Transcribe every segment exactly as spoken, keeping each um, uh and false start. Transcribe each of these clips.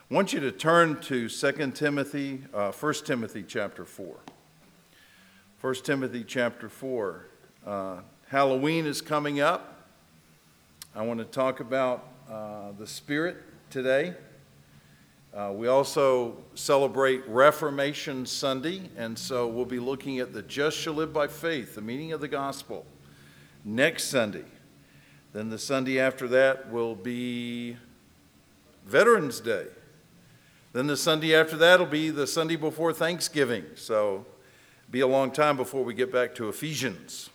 I want you to turn to Second Timothy, uh, First Timothy chapter four. First Timothy chapter four. Uh, Halloween is coming up. I want to talk about uh, the Spirit today. Uh, we also celebrate Reformation Sunday, and so we'll be looking at the just shall live by faith, the meaning of the gospel, next Sunday. Then the Sunday after that will be Veterans Day. Then the Sunday after that will be the Sunday before Thanksgiving. So it'll be a long time before we get back to Ephesians.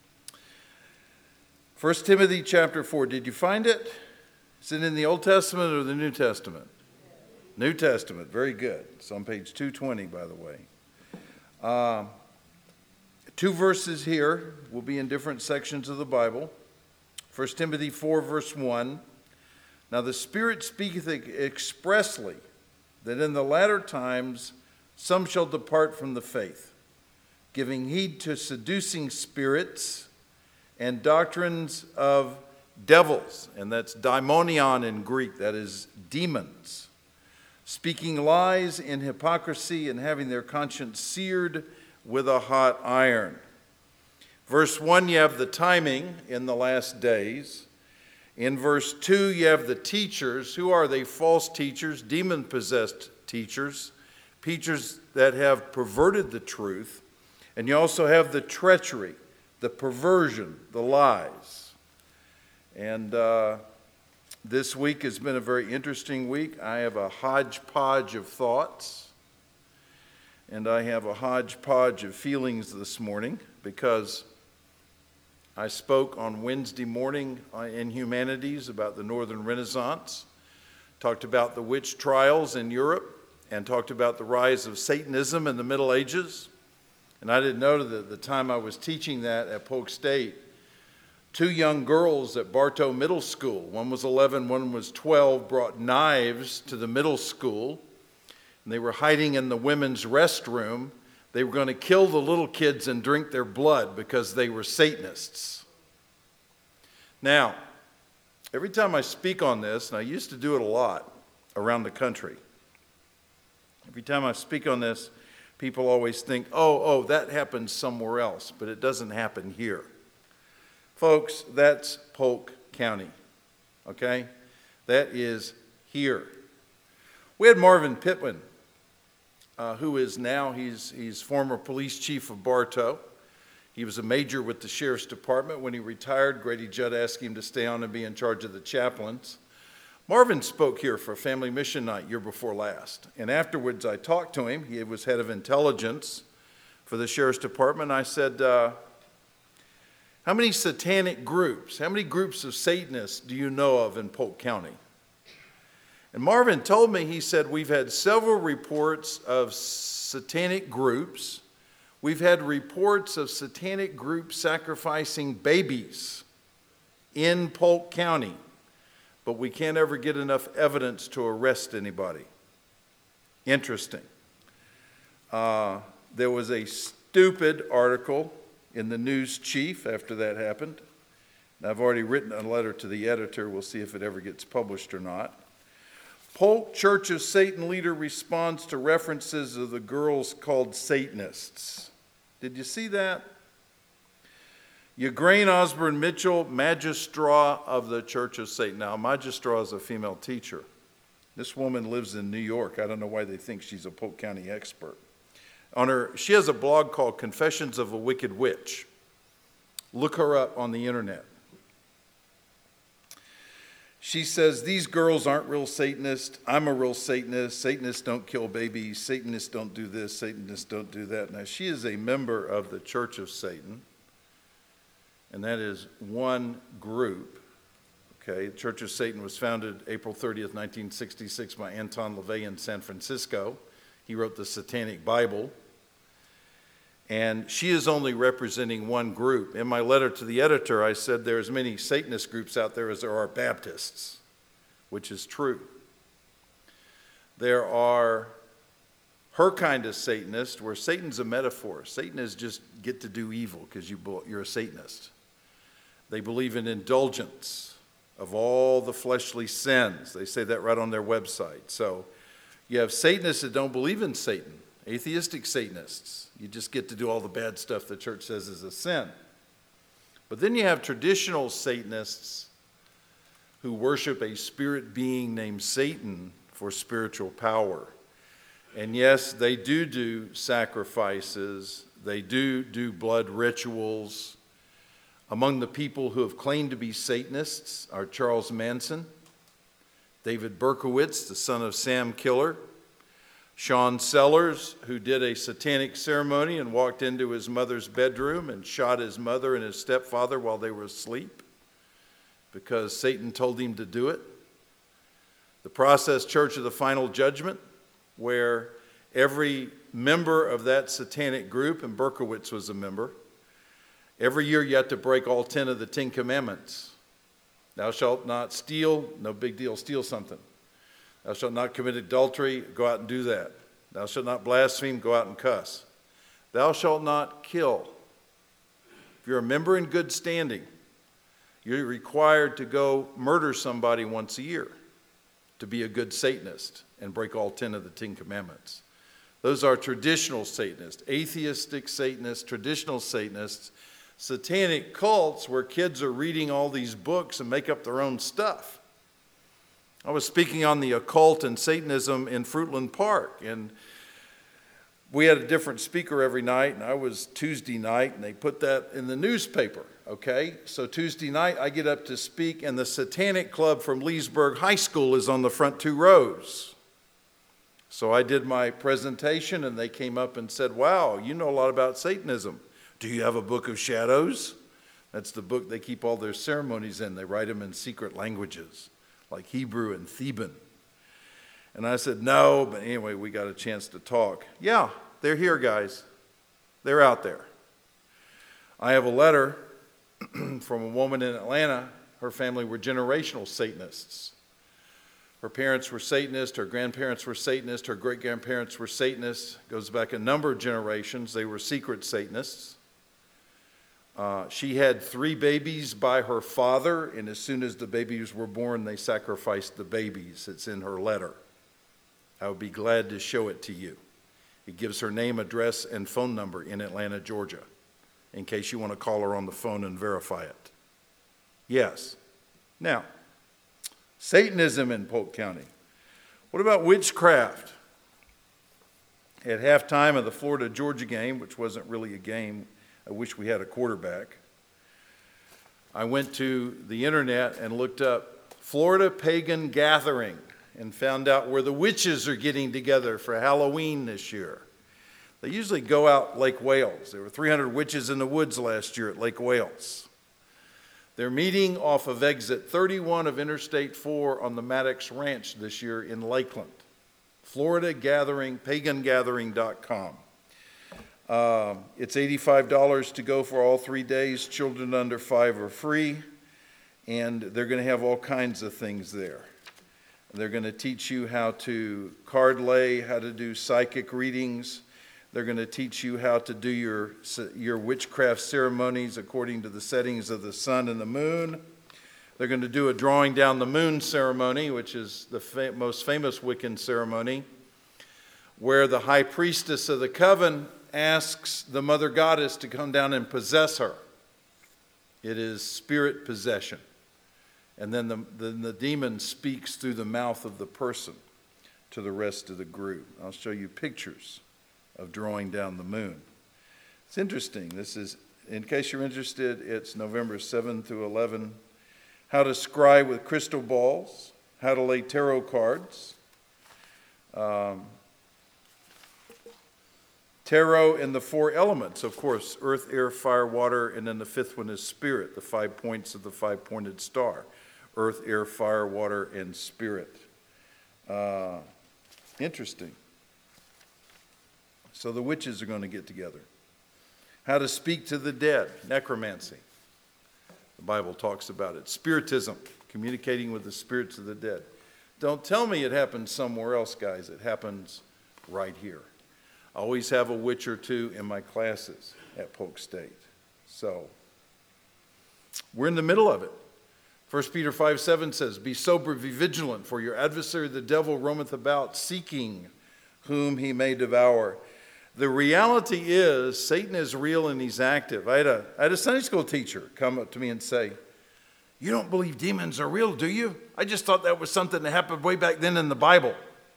First Timothy chapter four. Did you find it? Is it in the Old Testament or the New Testament? New Testament. Very good. It's on page two twenty, by the way. Uh, two verses here will be in different sections of the Bible. First Timothy four, verse one. Now the Spirit speaketh expressly that in the latter times some shall depart from the faith, giving heed to seducing spirits and doctrines of devils, and that's daimonion in Greek, that is demons, speaking lies in hypocrisy and having their conscience seared with a hot iron. Verse one, you have the timing in the last days. In verse two, you have the teachers. Who are they? False teachers, demon-possessed teachers, teachers that have perverted the truth. And you also have the treachery, the perversion, the lies. And uh, this week has been a very interesting week. I have a hodgepodge of thoughts, and I have a hodgepodge of feelings this morning because I spoke on Wednesday morning in Humanities about the Northern Renaissance, talked about the witch trials in Europe, and talked about the rise of Satanism in the Middle Ages. And I didn't know that at the time I was teaching that at Polk State, two young girls at Bartow Middle School, one was eleven, one was twelve, brought knives to the middle school, and they were hiding in the women's restroom. They were going to kill the little kids and drink their blood because they were Satanists. Now, every time I speak on this, and I used to do it a lot around the country, every time I speak on this, people always think, oh, oh, that happens somewhere else, but it doesn't happen here. Folks, that's Polk County, okay? That is here. We had Marvin Pittman, Uh, who is now, he's, he's former police chief of Bartow. He was a major with the sheriff's department. When he retired, Grady Judd asked him to stay on and be in charge of the chaplains. Marvin spoke here for Family Mission Night year before last. And afterwards, I talked to him. He was head of intelligence for the sheriff's department. I said, uh, how many satanic groups, how many groups of Satanists do you know of in Polk County? And Marvin told me, he said, we've had several reports of satanic groups. We've had reports of satanic groups sacrificing babies in Polk County, but we can't ever get enough evidence to arrest anybody. Interesting. Uh, there was a stupid article in the News Chief after that happened. And I've already written a letter to the editor. We'll see if it ever gets published or not. Polk Church of Satan leader responds to references of the girls called Satanists. Did you see that? Ugrain Osborne Mitchell, Magistra of the Church of Satan. Now, Magistra is a female teacher. This woman lives in New York. I don't know why they think she's a Polk County expert. On her, she has a blog called Confessions of a Wicked Witch. Look her up on the internet. She says, these girls aren't real Satanists. I'm a real Satanist. Satanists don't kill babies. Satanists don't do this. Satanists don't do that. Now, she is a member of the Church of Satan, and that is one group. Okay, the Church of Satan was founded April thirtieth, nineteen sixty-six by Anton LaVey in San Francisco. He wrote the Satanic Bible. And she is only representing one group. In my letter to the editor, I said there are as many Satanist groups out there as there are Baptists, which is true. There are her kind of Satanist, where Satan's a metaphor. Satan is just get to do evil because you, you're a Satanist. They believe in indulgence of all the fleshly sins. They say that right on their website. So You have Satanists that don't believe in Satan, atheistic Satanists. You just get to do all the bad stuff the church says is a sin. But then you have traditional Satanists who worship a spirit being named Satan for spiritual power. And yes, they do do sacrifices. They do do blood rituals. Among the people who have claimed to be Satanists are Charles Manson, David Berkowitz, the son of Sam Killer, Sean Sellers, who did a satanic ceremony and walked into his mother's bedroom and shot his mother and his stepfather while they were asleep because Satan told him to do it. The Process Church of the Final Judgment, where every member of that satanic group, and Berkowitz was a member, every year you have to break all ten of the Ten Commandments. Thou shalt not steal, no big deal, steal something. Thou shalt not commit adultery, go out and do that. Thou shalt not blaspheme, go out and cuss. Thou shalt not kill. If you're a member in good standing, you're required to go murder somebody once a year to be a good Satanist and break all ten of the Ten Commandments. Those are traditional Satanists, atheistic Satanists, traditional Satanists, satanic cults where kids are reading all these books and make up their own stuff. I was speaking on the occult and Satanism in Fruitland Park, and we had a different speaker every night, and I was Tuesday night, and they put that in the newspaper, okay? So Tuesday night, I get up to speak, and the Satanic Club from Leesburg High School is on the front two rows. So I did my presentation, and they came up and said, wow, you know a lot about Satanism. Do you have a book of shadows? That's the book they keep all their ceremonies in. They write them in secret languages, like Hebrew and Theban. And I said, no, but anyway, we got a chance to talk. Yeah, they're here, guys. They're out there. I have a letter from a woman in Atlanta. Her family were generational Satanists. Her parents were Satanists, her grandparents were Satanists, her great-grandparents were Satanists. Goes back a number of generations. They were secret Satanists. Uh, she had three babies by her father, and as soon as the babies were born, they sacrificed the babies. It's in her letter. I would be glad to show it to you. It gives her name, address, and phone number in Atlanta, Georgia, in case you want to call her on the phone and verify it. Yes. Now, Satanism in Polk County. What about witchcraft? At halftime of the Florida-Georgia game, which wasn't really a game, I wish we had a quarterback, I went to the internet and looked up Florida Pagan Gathering and found out where the witches are getting together for Halloween this year. They usually go out Lake Wales. There were three hundred witches in the woods last year at Lake Wales. They're meeting off of exit thirty-one of Interstate four on the Maddox Ranch this year in Lakeland. Florida Gathering, pagan gathering dot com. Uh, it's eighty-five dollars to go for all three days. Children under five are free. And they're going to have all kinds of things there. They're going to teach you how to card lay, how to do psychic readings. They're going to teach you how to do your, your witchcraft ceremonies according to the settings of the sun and the moon. They're going to do a drawing down the moon ceremony, which is the fa- most famous Wiccan ceremony, where the high priestess of the coven asks the mother goddess to come down and possess her. It is spirit possession. And then the, the, the demon speaks through the mouth of the person to the rest of the group. I'll show you pictures of drawing down the moon. It's interesting. This is, in case you're interested, it's November seventh through eleventh. How to scry with crystal balls, how to lay tarot cards, um, tarot and the four elements, of course, earth, air, fire, water, and then the fifth one is spirit, the five points of the five-pointed star. Earth, air, fire, water, and spirit. Uh, interesting. So the witches are going to get together. How to speak to the dead, necromancy. The Bible talks about it. Spiritism, communicating with the spirits of the dead. Don't tell me it happens somewhere else, guys. It happens right here. I always have a witch or two in my classes at Polk State. So we're in the middle of it. First Peter five seven says, be sober, be vigilant, for your adversary the devil roameth about, seeking whom he may devour. The reality is, Satan is real and he's active. I had a, I had a Sunday school teacher come up to me and say, you don't believe demons are real, do you? I just thought that was something that happened way back then in the Bible.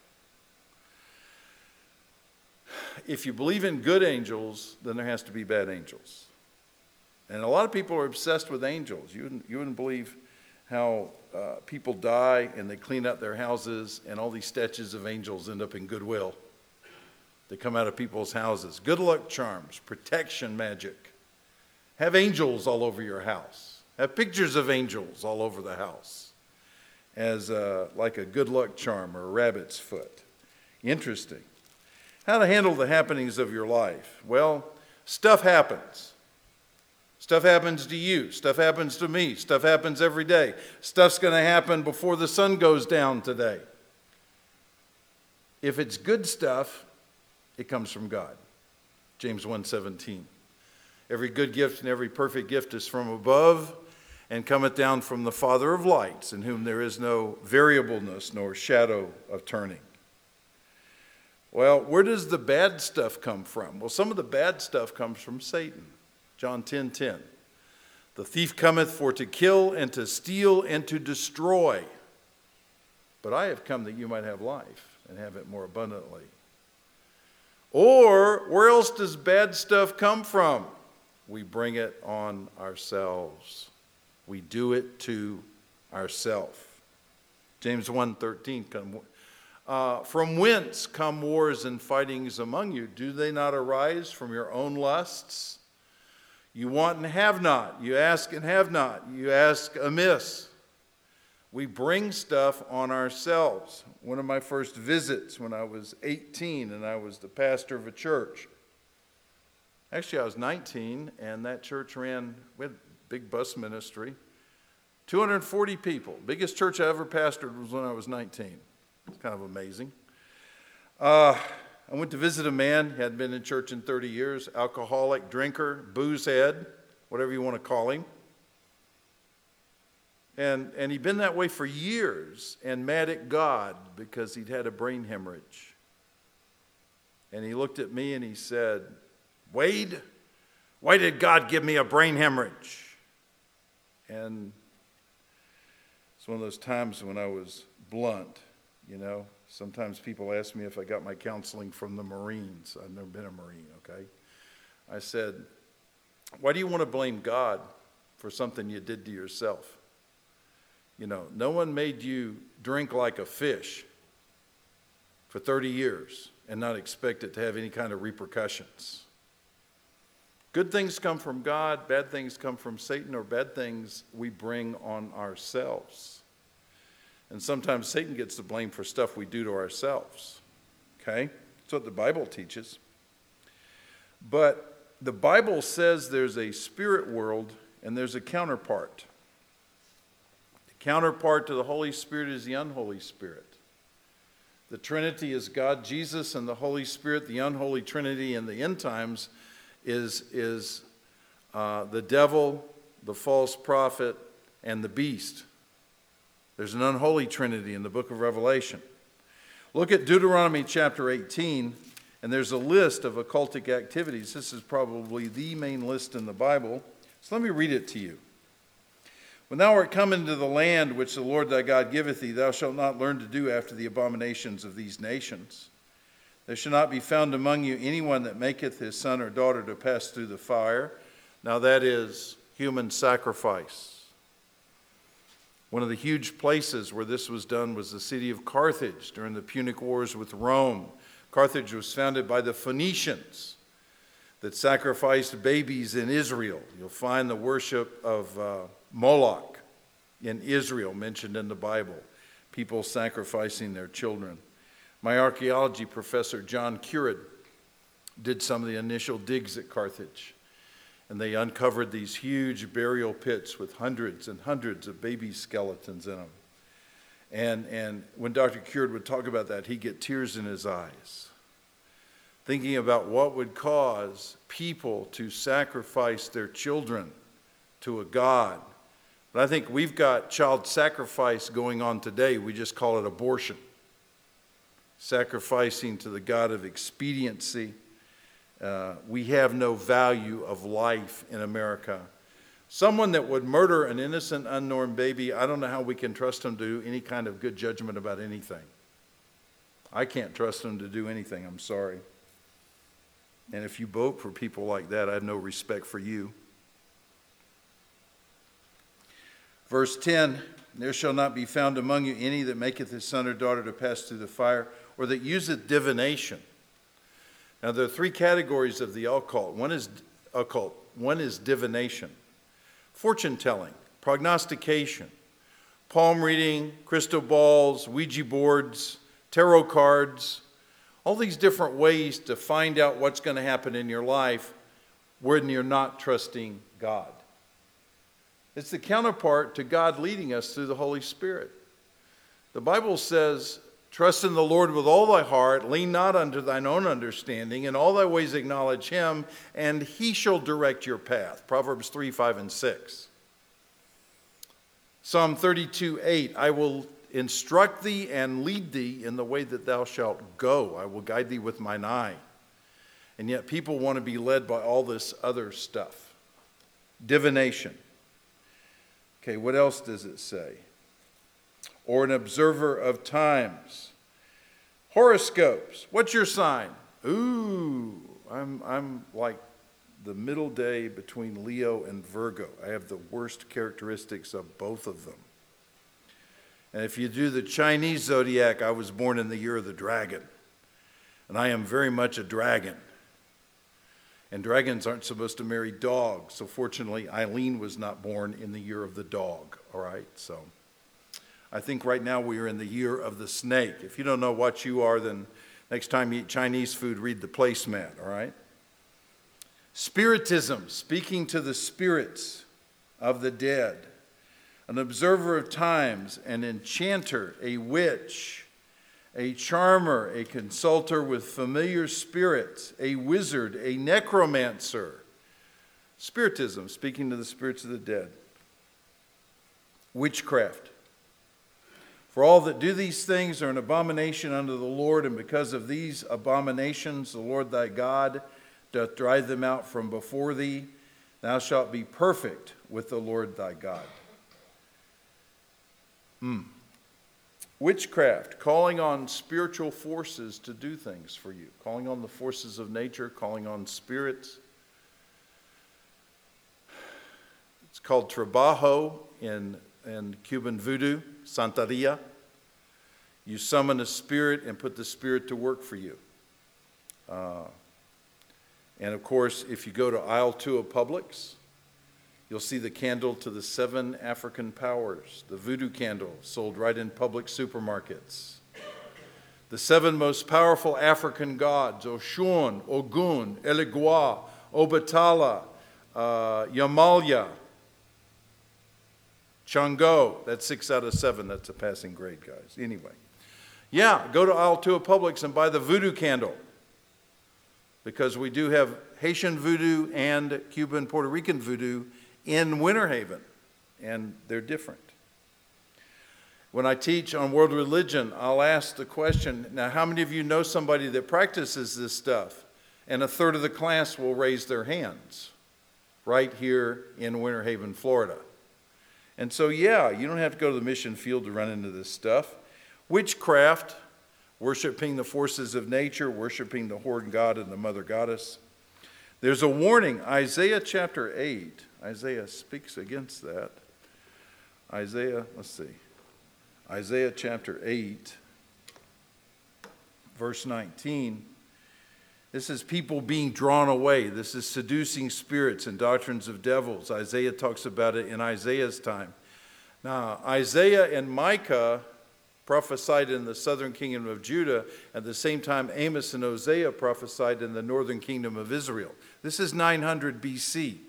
If you believe in good angels, then there has to be bad angels. And a lot of people are obsessed with angels. You wouldn't, you wouldn't believe how uh, people die and they clean up their houses and all these statues of angels end up in Goodwill. They come out of people's houses. Good luck charms, protection magic. Have angels all over your house. Have pictures of angels all over the house as uh, like a good luck charm or a rabbit's foot. Interesting. How to handle the happenings of your life. Well, stuff happens. Stuff happens to you. Stuff happens to me. Stuff happens every day. Stuff's going to happen before the sun goes down today. If it's good stuff, it comes from God. James one seventeen. Every good gift and every perfect gift is from above and cometh down from the Father of lights, in whom there is no variableness nor shadow of turning. Well, where does the bad stuff come from? Well, some of the bad stuff comes from Satan. John ten ten. The thief cometh for to kill and to steal and to destroy. But I have come that you might have life and have it more abundantly. Or where else does bad stuff come from? We bring it on ourselves. We do it to ourselves. James one thirteen. Uh, from whence come wars and fightings among you? Do they not arise from your own lusts? You want and have not. You ask and have not. You ask amiss. We bring stuff on ourselves. One of my first visits when I was eighteen and I was the pastor of a church. Actually, I was nineteen, and that church ran, we had a big bus ministry. two hundred forty people. Biggest church I ever pastored was when I was nineteen. It's kind of amazing. Uh, I went to visit a man, he hadn't been in church in thirty years, alcoholic, drinker, booze head, whatever you want to call him. And, and he'd been that way for years and mad at God because he'd had a brain hemorrhage. And he looked at me and he said, Wade, why did God give me a brain hemorrhage? And it's one of those times when I was blunt, you know. Sometimes people ask me if I got my counseling from the Marines. I've never been a Marine, okay? I said, why do you want to blame God for something you did to yourself? You know, no one made you drink like a fish for thirty years and not expect it to have any kind of repercussions. Good things come from God, bad things come from Satan, or bad things we bring on ourselves. And sometimes Satan gets the blame for stuff we do to ourselves. Okay? That's what the Bible teaches. But the Bible says there's a spirit world and there's a counterpart. The counterpart to the Holy Spirit is the unholy spirit. The Trinity is God, Jesus, and the Holy Spirit. The unholy Trinity in the end times is, is uh, the devil, the false prophet, and the beast. There's an unholy trinity in the book of Revelation. Look at Deuteronomy chapter eighteen, and there's a list of occultic activities. This is probably the main list in the Bible. So let me read it to you. When thou art come into the land which the Lord thy God giveth thee, thou shalt not learn to do after the abominations of these nations. There shall not be found among you anyone that maketh his son or daughter to pass through the fire. Now that is human sacrifice. One of the huge places where this was done was the city of Carthage during the Punic Wars with Rome. Carthage was founded by the Phoenicians that sacrificed babies in Israel. You'll find the worship of uh, Moloch in Israel mentioned in the Bible, people sacrificing their children. My archaeology professor, John Currid, did some of the initial digs at Carthage. And they uncovered these huge burial pits with hundreds and hundreds of baby skeletons in them. And, and when Doctor Currid would talk about that, he'd get tears in his eyes, thinking about what would cause people to sacrifice their children to a god But I think we've got child sacrifice going on today. We just call it abortion. Sacrificing to the God of expediency. Uh, we have no value of life in America. Someone that would murder an innocent, unborn baby, I don't know how we can trust him to do any kind of good judgment about anything. I can't trust him to do anything, I'm sorry. And if you vote for people like that, I have no respect for you. Verse ten, there shall not be found among you any that maketh his son or daughter to pass through the fire, or that useth divination. Now there are three categories of the occult. One is occult, one is divination. Fortune telling, prognostication, palm reading, crystal balls, Ouija boards, tarot cards, all these different ways to find out what's going to happen in your life when you're not trusting God. It's the counterpart to God leading us through the Holy Spirit. The Bible says, trust in the Lord with all thy heart, lean not unto thine own understanding, in all thy ways acknowledge him, and he shall direct your path. Proverbs three, five, and six. Psalm thirty-two, eight, I will instruct thee and lead thee in the way that thou shalt go. I will guide thee with mine eye. And yet people want to be led by all this other stuff. Divination. Okay, what else does it say? Or an observer of times. Horoscopes. What's your sign? Ooh, I'm I'm like the middle day between Leo and Virgo. I have the worst characteristics of both of them. And if you do the Chinese zodiac, I was born in the year of the dragon. And I am very much a dragon. And dragons aren't supposed to marry dogs. So fortunately, Eileen was not born in the year of the dog. All right, so I think right now we are in the year of the snake. If you don't know what you are, then next time you eat Chinese food, read the placemat, all right? Spiritism, speaking to the spirits of the dead. An observer of times, an enchanter, a witch, a charmer, a consulter with familiar spirits, a wizard, a necromancer. Spiritism, speaking to the spirits of the dead. Witchcraft. For all that do these things are an abomination unto the Lord, and because of these abominations the Lord thy God doth drive them out from before thee. Thou shalt be perfect with the Lord thy God. Hmm. Witchcraft, calling on spiritual forces to do things for you, calling on the forces of nature, calling on spirits. It's called trabajo in, in Cuban voodoo, Santeria. You summon a spirit and put the spirit to work for you. Uh, and of course, if you go to aisle two of Publix, you'll see the candle to the seven African powers, the voodoo candle sold right in public supermarkets. The seven most powerful African gods, Oshun, Ogun, Eligua, Obatala, uh, Yamalya, Chango. That's six out of seven. That's a passing grade, guys. Anyway. Yeah, go to aisle two of Publix and buy the voodoo candle. Because we do have Haitian voodoo and Cuban, Puerto Rican voodoo in Winter Haven, and they're different. When I teach on world religion, I'll ask the question, now how many of you know somebody that practices this stuff? And a third of the class will raise their hands right here in Winter Haven, Florida. And so, yeah, you don't have to go to the mission field to run into this stuff. Witchcraft, worshiping the forces of nature, worshiping the horde god and the mother goddess. There's a warning, Isaiah chapter eight. Isaiah speaks against that. Isaiah, let's see. Isaiah chapter eight, verse nineteen. This is people being drawn away. This is seducing spirits and doctrines of devils. Isaiah talks about it in Isaiah's time. Now, Isaiah and Micah prophesied in the southern kingdom of Judah. At the same time, Amos and Hosea prophesied in the northern kingdom of Israel. This is nine hundred B C.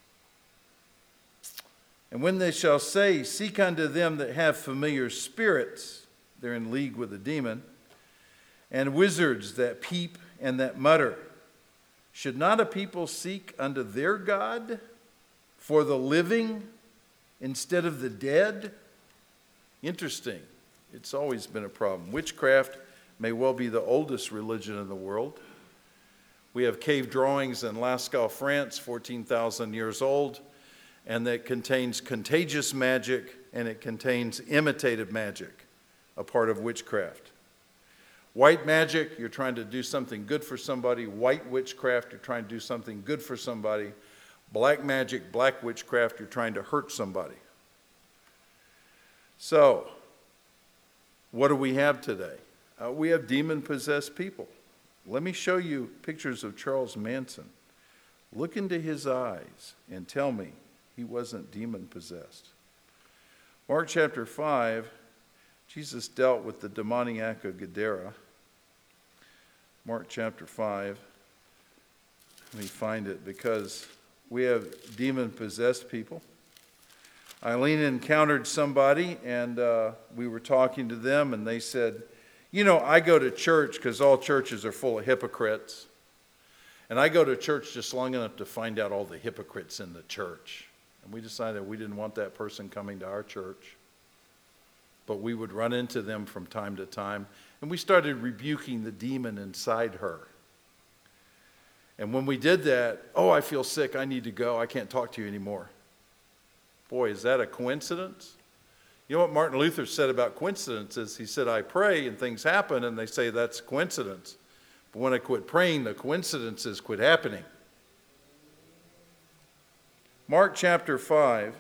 And when they shall say, seek unto them that have familiar spirits, they're in league with the demon, and wizards that peep and that mutter, should not a people seek unto their God? For the living instead of the dead? Interesting. It's always been a problem. Witchcraft may well be the oldest religion in the world. We have cave drawings in Lascaux, France, fourteen thousand years old, and that contains contagious magic and it contains imitative magic, a part of witchcraft. White magic, you're trying to do something good for somebody. White witchcraft, you're trying to do something good for somebody. Black magic, black witchcraft, you're trying to hurt somebody. So, what do we have today? Uh, we have demon-possessed people. Let me show you pictures of Charles Manson. Look into his eyes and tell me he wasn't demon-possessed. Mark chapter five, Jesus dealt with the demoniac of Gadara. Mark chapter five. Let me find it because we have demon-possessed people. Eileen encountered somebody, and uh, we were talking to them, and they said, you know, I go to church because all churches are full of hypocrites. And I go to church just long enough to find out all the hypocrites in the church. And we decided we didn't want that person coming to our church. But we would run into them from time to time. And we started rebuking the demon inside her. And when we did that, oh, I feel sick, I need to go, I can't talk to you anymore. Boy, is that a coincidence? You know what Martin Luther said about coincidences? He said, I pray and things happen, and they say that's a coincidence. But when I quit praying, the coincidences quit happening. Mark chapter five.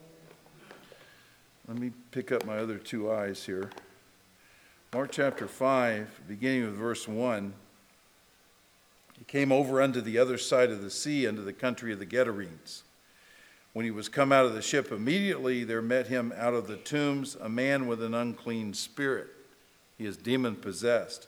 Let me pick up my other two eyes here. Mark chapter five, beginning with verse one. He came over unto the other side of the sea, unto the country of the Gadarenes. When he was come out of the ship, immediately there met him out of the tombs a man with an unclean spirit. He is demon-possessed,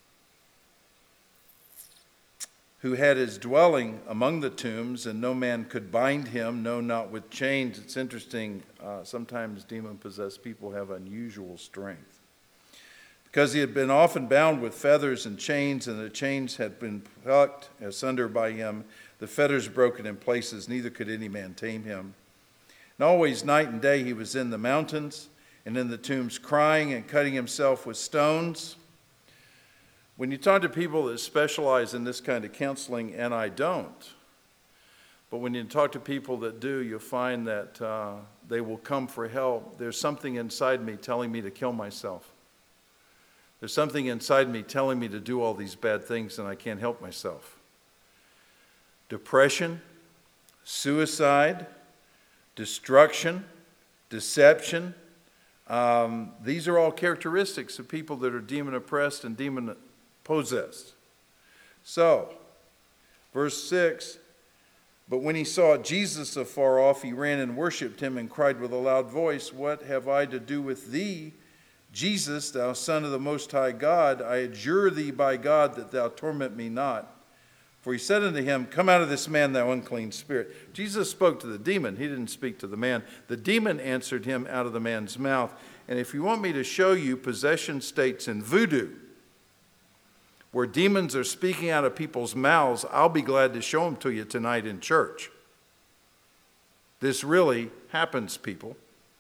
who had his dwelling among the tombs, and no man could bind him, no, not with chains. It's interesting, uh, sometimes demon-possessed people have unusual strength. Because he had been often bound with fetters and chains, and the chains had been plucked asunder by him, the fetters broken in places, neither could any man tame him. And always night and day he was in the mountains and in the tombs crying and cutting himself with stones. When you talk to people that specialize in this kind of counseling, and I don't, but when you talk to people that do, you'll find that uh, they will come for help. There's something inside me telling me to kill myself. There's something inside me telling me to do all these bad things, and I can't help myself. Depression, suicide, destruction, deception. Um, these are all characteristics of people that are demon-oppressed and demon-possessed. So, verse six, but when he saw Jesus afar off, he ran and worshipped him and cried with a loud voice, what have I to do with thee, Jesus, thou Son of the Most High God? I adjure thee by God that thou torment me not. For he said unto him, come out of this man, thou unclean spirit. Jesus spoke to the demon. He didn't speak to the man. The demon answered him out of the man's mouth. And if you want me to show you possession states in voodoo, where demons are speaking out of people's mouths, I'll be glad to show them to you tonight in church. This really happens, people.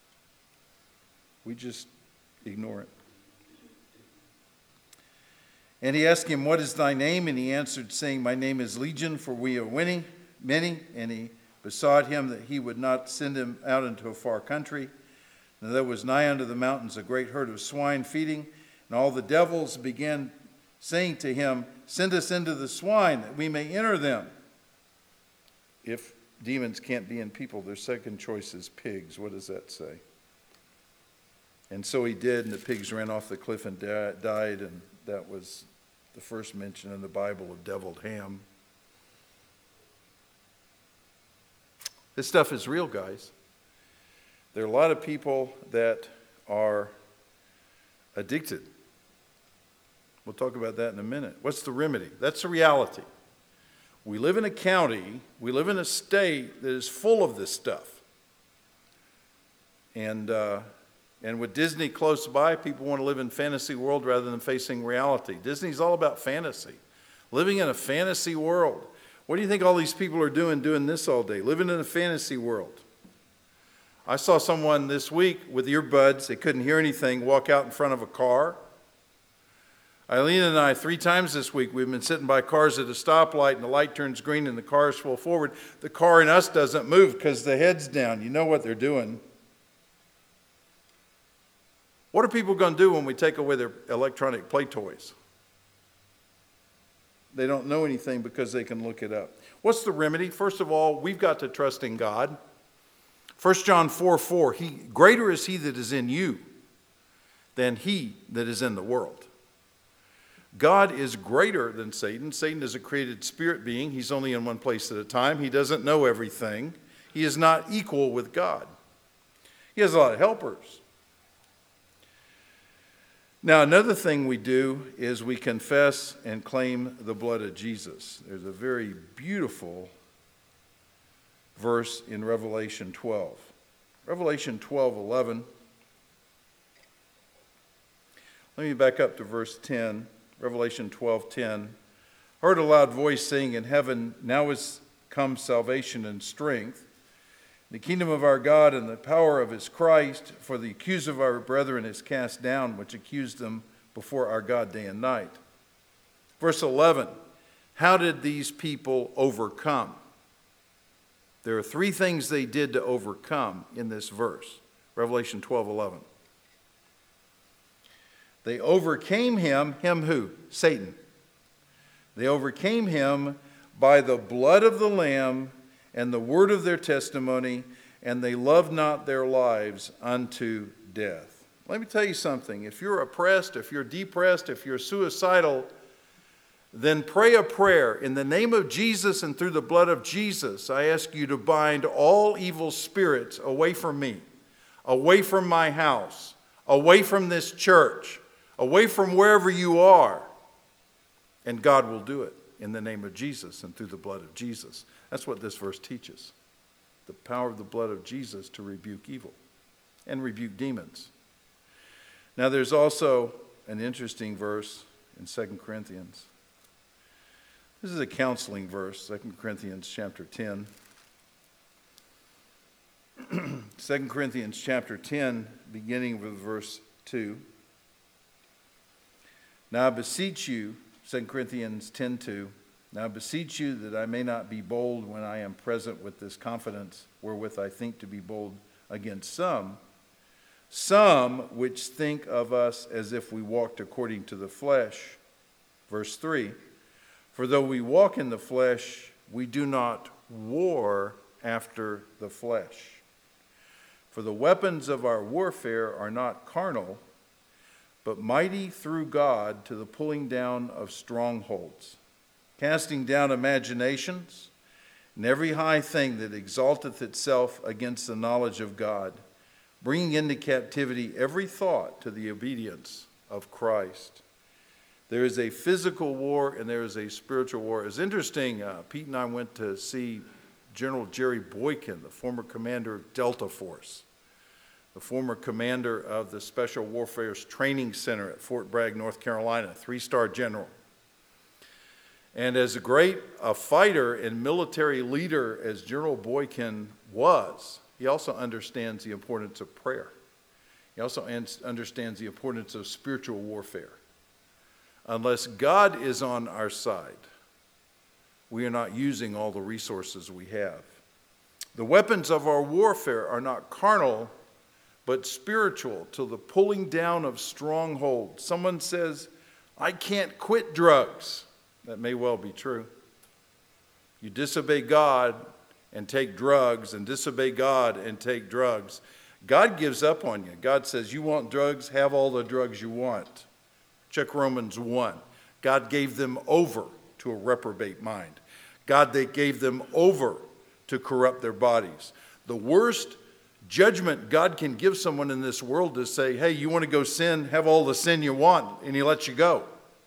We just ignore it. And he asked him, what is thy name? And he answered, saying, my name is Legion, for we are many, many. And he besought him that he would not send him out into a far country. And there was nigh unto the mountains a great herd of swine feeding. And all the devils began saying to him, send us into the swine, that we may enter them. If demons can't be in people, their second choice is pigs. What does that say? And so he did, and the pigs ran off the cliff and died, and that was the first mention in the Bible of deviled ham. This stuff is real, guys. There are a lot of people that are addicted. We'll talk about that in a minute. What's the remedy? That's the reality. We live in a county, we live in a state that is full of this stuff. And uh, and with Disney close by, people want to live in fantasy world rather than facing reality. Disney's all about fantasy. Living in a fantasy world. What do you think all these people are doing doing this all day? Living in a fantasy world. I saw someone this week with earbuds, they couldn't hear anything, walk out in front of a car. Eileen and I, three times this week, we've been sitting by cars at a stoplight and the light turns green and the cars fall forward. The car in us doesn't move because the head's down. You know what they're doing. What are people going to do when we take away their electronic play toys? They don't know anything because they can look it up. What's the remedy? First of all, we've got to trust in God. First John four four, he, greater is he that is in you than he that is in the world. God is greater than Satan. Satan is a created spirit being. He's only in one place at a time. He doesn't know everything. He is not equal with God. He has a lot of helpers. Now, another thing we do is we confess and claim the blood of Jesus. There's a very beautiful verse in Revelation twelve. Revelation twelve eleven. Let me back up to verse ten. Revelation twelve ten. Heard a loud voice saying in heaven, now is come salvation and strength, the kingdom of our God and the power of his Christ, for the accuser of our brethren is cast down, which accused them before our God day and night. Verse eleven. How did these people overcome? There are three things they did to overcome in this verse. Revelation twelve eleven. They overcame him, him who? Satan. They overcame him by the blood of the Lamb and the word of their testimony, and they loved not their lives unto death. Let me tell you something. If you're oppressed, if you're depressed, if you're suicidal, then pray a prayer. In the name of Jesus and through the blood of Jesus, I ask you to bind all evil spirits away from me, away from my house, away from this church, away from wherever you are, and God will do it in the name of Jesus and through the blood of Jesus. That's what this verse teaches. The power of the blood of Jesus to rebuke evil and rebuke demons. Now there's also an interesting verse in Second Corinthians. This is a counseling verse, Second Corinthians chapter ten. Second Corinthians chapter ten, beginning with verse two. Now I beseech you, Second Corinthians ten two, now I beseech you that I may not be bold when I am present with this confidence, wherewith I think to be bold against some, some which think of us as if we walked according to the flesh. Verse three, for though we walk in the flesh, we do not war after the flesh. For the weapons of our warfare are not carnal, but mighty through God to the pulling down of strongholds, casting down imaginations, and every high thing that exalteth itself against the knowledge of God, bringing into captivity every thought to the obedience of Christ. There is a physical war and there is a spiritual war. It's interesting, uh, Pete and I went to see General Jerry Boykin, the former commander of Delta Force, the former commander of the Special Warfare Training Center at Fort Bragg, North Carolina, three-star general. And as a great a fighter and military leader as General Boykin was, he also understands the importance of prayer. He also understands the importance of spiritual warfare. Unless God is on our side, we are not using all the resources we have. The weapons of our warfare are not carnal, but spiritual, to the pulling down of strongholds. Someone says, I can't quit drugs. That may well be true. You disobey God and take drugs, and disobey God and take drugs. God gives up on you. God says, you want drugs? Have all the drugs you want. Check Romans one. God gave them over to a reprobate mind. God they gave them over to corrupt their bodies. The worst judgment God can give someone in this world is say, hey, you want to go sin? Have all the sin you want, and he lets you go.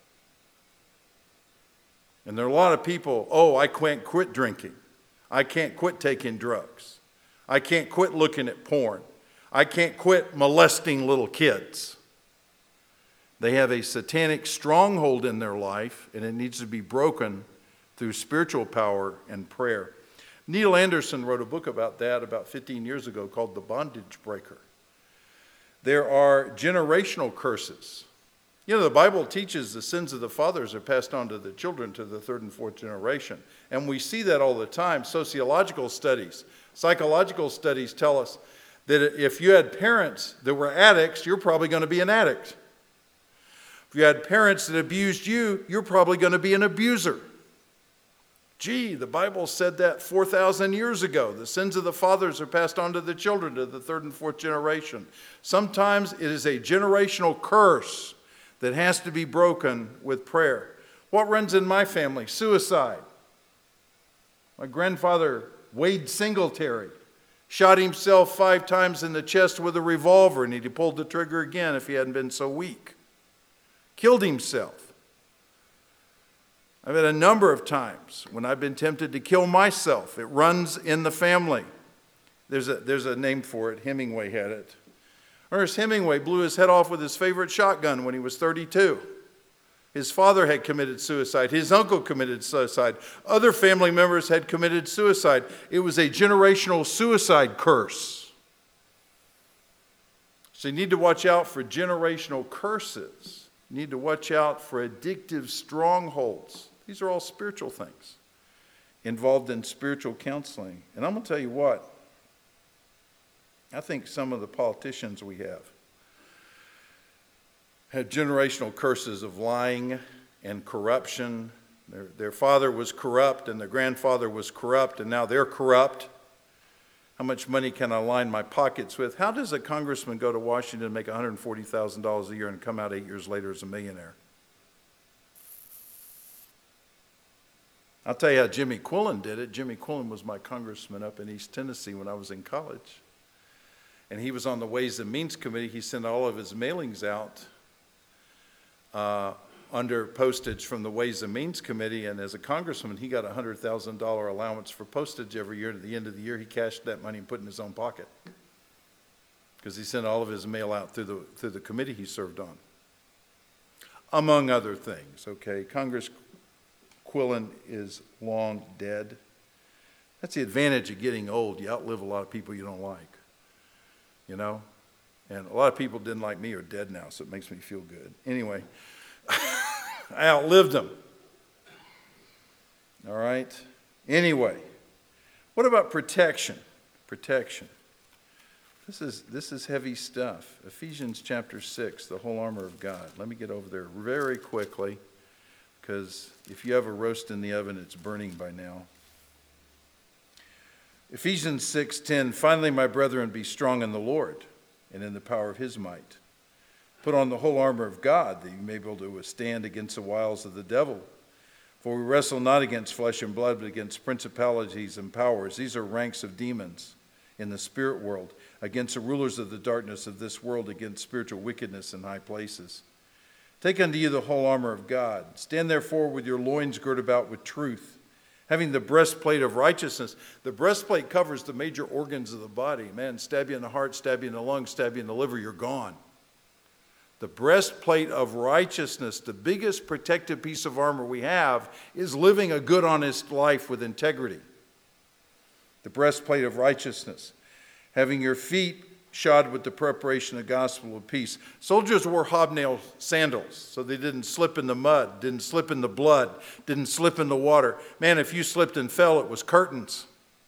And there are a lot of people, oh, I can't quit drinking. I can't quit taking drugs. I can't quit looking at porn. I can't quit molesting little kids. They have a satanic stronghold in their life, and it needs to be broken through spiritual power and prayer. Neil Anderson wrote a book about that about fifteen years ago called The Bondage Breaker. There are generational curses. You know, the Bible teaches the sins of the fathers are passed on to the children, to the third and fourth generation. And we see that all the time. Sociological studies, psychological studies tell us that if you had parents that were addicts, you're probably going to be an addict. If you had parents that abused you, you're probably going to be an abuser. Gee, the Bible said that four thousand years ago. The sins of the fathers are passed on to the children, to the third and fourth generation. Sometimes it is a generational curse that has to be broken with prayer. What runs in my family? Suicide. My grandfather, Wade Singletary, shot himself five times in the chest with a revolver, and he'd pulled the trigger again if he hadn't been so weak. Killed himself. I've had a number of times when I've been tempted to kill myself. It runs in the family. There's a, there's a name for it. Hemingway had it. Ernest Hemingway blew his head off with his favorite shotgun when he was thirty-two. His father had committed suicide. His uncle committed suicide. Other family members had committed suicide. It was a generational suicide curse. So you need to watch out for generational curses. You need to watch out for addictive strongholds. These are all spiritual things involved in spiritual counseling. And I'm going to tell you what, I think some of the politicians we have had generational curses of lying and corruption. Their, their father was corrupt and their grandfather was corrupt, and now they're corrupt. How much money can I line my pockets with? How does a congressman go to Washington and make one hundred forty thousand dollars a year and come out eight years later as a millionaire? I'll tell you how Jimmy Quillen did it. Jimmy Quillen was my congressman up in East Tennessee when I was in college. And he was on the Ways and Means Committee. He sent all of his mailings out uh, under postage from the Ways and Means Committee. And as a congressman, he got a one hundred thousand dollars allowance for postage every year. At the end of the year, he cashed that money and put it in his own pocket because he sent all of his mail out through the, through the committee he served on, among other things. Okay, Congress Quillen is long dead. That's the advantage of getting old. You outlive a lot of people you don't like. You know, and a lot of people didn't like me are dead now, so it makes me feel good. Anyway, I outlived them. All right. Anyway, what about protection? Protection. This is this is heavy stuff. Ephesians chapter six, the whole armor of God. Let me get over there very quickly, because if you have a roast in the oven, it's burning by now. Ephesians six ten, finally, my brethren, be strong in the Lord and in the power of his might. Put on the whole armor of God, that you may be able to withstand against the wiles of the devil. For we wrestle not against flesh and blood, but against principalities and powers. These are ranks of demons in the spirit world, against the rulers of the darkness of this world, against spiritual wickedness in high places. Take unto you the whole armor of God. Stand therefore with your loins girt about with truth, having the breastplate of righteousness. The breastplate covers the major organs of the body. Man, stab you in the heart, stab you in the lungs, stab you in the liver, you're gone. The breastplate of righteousness, the biggest protective piece of armor we have, is living a good, honest life with integrity. The breastplate of righteousness, having your feet shod with the preparation of the gospel of peace. Soldiers wore hobnail sandals so they didn't slip in the mud, didn't slip in the blood, didn't slip in the water. Man, if you slipped and fell, it was curtains.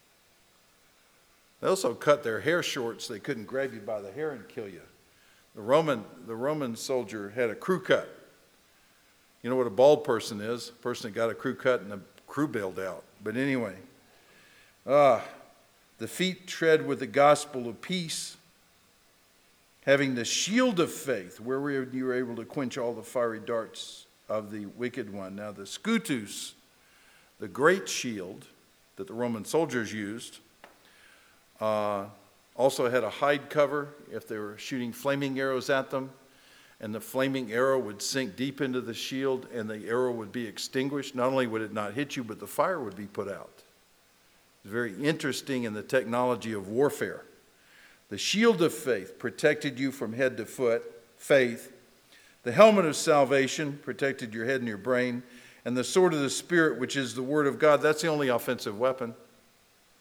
They also cut their hair short so they couldn't grab you by the hair and kill you. The Roman, the Roman soldier had a crew cut. You know what a bald person is? A person that got a crew cut and the crew bailed out. But anyway, ah, the feet tread with the gospel of peace, having the shield of faith, where you were able to quench all the fiery darts of the wicked one. Now the scutus, the great shield that the Roman soldiers used, uh, also had a hide cover if they were shooting flaming arrows at them, and the flaming arrow would sink deep into the shield and the arrow would be extinguished. Not only would it not hit you, but the fire would be put out. It's very interesting in the technology of warfare. The shield of faith protected you from head to foot, faith. The helmet of salvation protected your head and your brain. And the sword of the Spirit, which is the word of God, that's the only offensive weapon.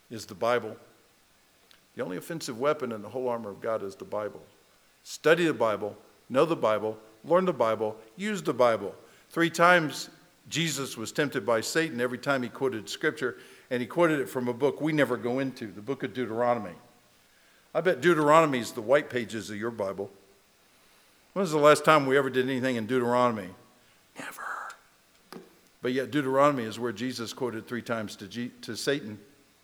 is the Bible. The only offensive weapon in the whole armor of God is the Bible. Study the Bible, know the Bible, learn the Bible, use the Bible. Three times Jesus was tempted by Satan every time he quoted Scripture, and he quoted it from a book we never go into, the book of Deuteronomy. I bet Deuteronomy is the white pages of your Bible. When was the last time we ever did anything in Deuteronomy? Never. But yet Deuteronomy is where Jesus quoted three times to, G- to Satan.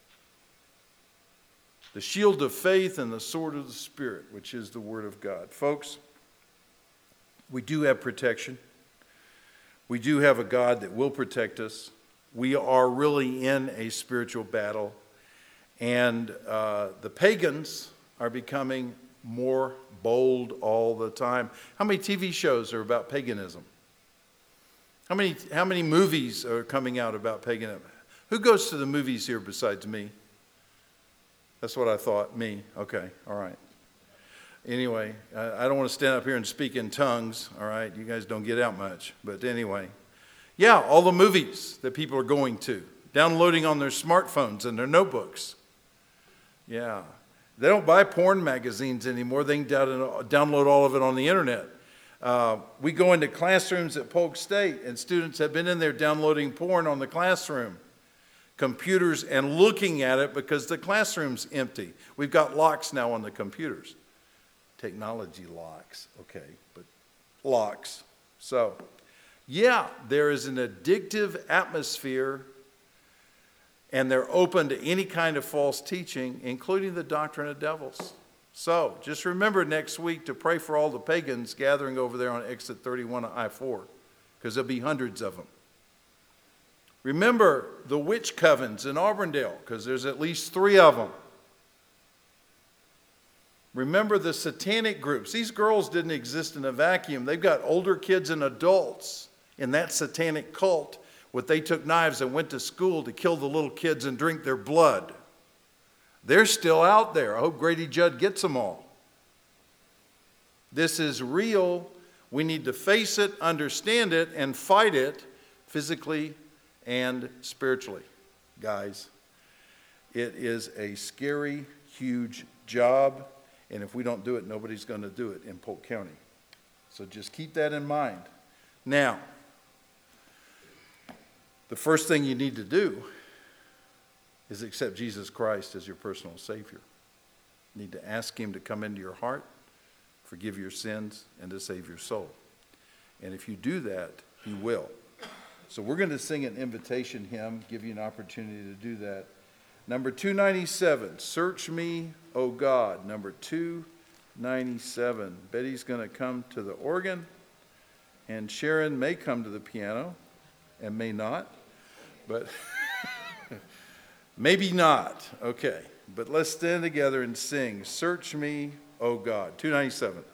The shield of faith and the sword of the Spirit, which is the Word of God. Folks, we do have protection. We do have a God that will protect us. We are really in a spiritual battle. And uh, the pagans are becoming more bold all the time. How many T V shows are about paganism? How many, how many movies are coming out about paganism? Who goes to the movies here besides me? That's what I thought. Me. Okay. All right. Anyway, I don't want to stand up here and speak in tongues. All right. You guys don't get out much. But anyway. Yeah, all the movies that people are going to. Downloading on their smartphones and their notebooks. Yeah. They don't buy porn magazines anymore. They can download all of it on the internet. Uh, we go into classrooms at Polk State, and students have been in there downloading porn on the classroom computers and looking at it because the classroom's empty. We've got locks now on the computers. Technology locks, okay, but locks. So, yeah, there is an addictive atmosphere, and they're open to any kind of false teaching, including the doctrine of devils. So, just remember next week to pray for all the pagans gathering over there on exit thirty-one of I four, because there'll be hundreds of them. Remember the witch covens in Auburndale, because there's at least three of them. Remember the satanic groups. These girls didn't exist in a vacuum. They've got older kids and adults in that satanic cult. What they took knives and went to school to kill the little kids and drink their blood. They're still out there. I hope Grady Judd gets them all. This is real. We need to face it, understand it, and fight it physically and spiritually. Guys, it is a scary, huge job, and if we don't do it, nobody's going to do it in Polk County. So just keep that in mind. Now, the first thing you need to do is accept Jesus Christ as your personal Savior. You need to ask Him to come into your heart, forgive your sins, and to save your soul. And if you do that, He will. So we're going to sing an invitation hymn, give you an opportunity to do that. Number two ninety-seven, Search Me, O God. Number two ninety-seven. Betty's going to come to the organ, and Sharon may come to the piano, and may not, but maybe not. Okay, but let's stand together and sing, Search Me, O God. two ninety-seven.